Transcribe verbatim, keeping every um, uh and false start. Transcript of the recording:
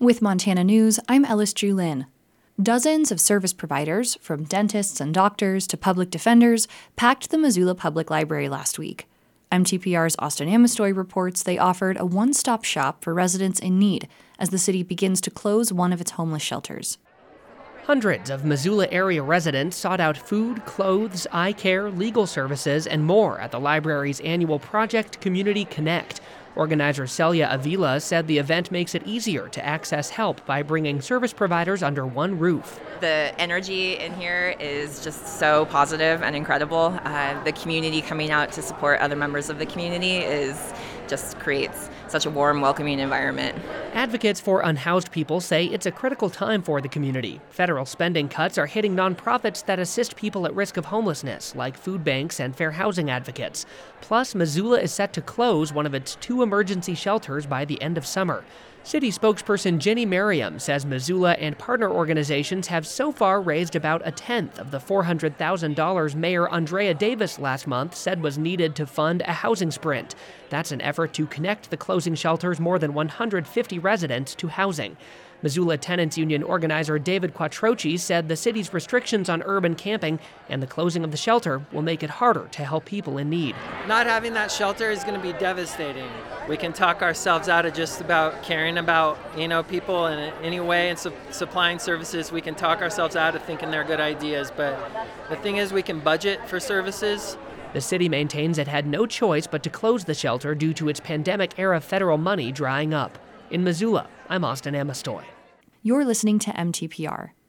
With Montana News, I'm Ellis Julin. Dozens of service providers, from dentists and doctors to public defenders, packed the Missoula Public Library last week. M T P R's Austin Amestoy reports they offered a one-stop shop for residents in need as the city begins to close one of its homeless shelters. Hundreds of Missoula area residents sought out food, clothes, eye care, legal services, and more at the library's annual Project Community Connect. Organizer Celia Avila said the event makes it easier to access help by bringing service providers under one roof. The energy in here is just so positive and incredible. Uh, the community coming out to support other members of the community is just creates such a warm, welcoming environment. Advocates for unhoused people say it's a critical time for the community. Federal spending cuts are hitting nonprofits that assist people at risk of homelessness, like food banks and fair housing advocates. Plus, Missoula is set to close one of its two emergency shelters by the end of summer. City spokesperson Jenny Merriam says Missoula and partner organizations have so far raised about a tenth of the four hundred thousand dollars Mayor Andrea Davis last month said was needed to fund a housing sprint. That's an effort to connect the closing shelter's more than one hundred fifty residents to housing. Missoula Tenants Union organizer David Quattrochi said the city's restrictions on urban camping and the closing of the shelter will make it harder to help people in need. Not having that shelter is going to be devastating. We can talk ourselves out of just about caring about, you know, people in any way and su- supplying services. We can talk ourselves out of thinking they're good ideas, but the thing is we can budget for services. The city maintains it had no choice but to close the shelter due to its pandemic-era federal money drying up. In Missoula, I'm Austin Amestoy. You're listening to M T P R.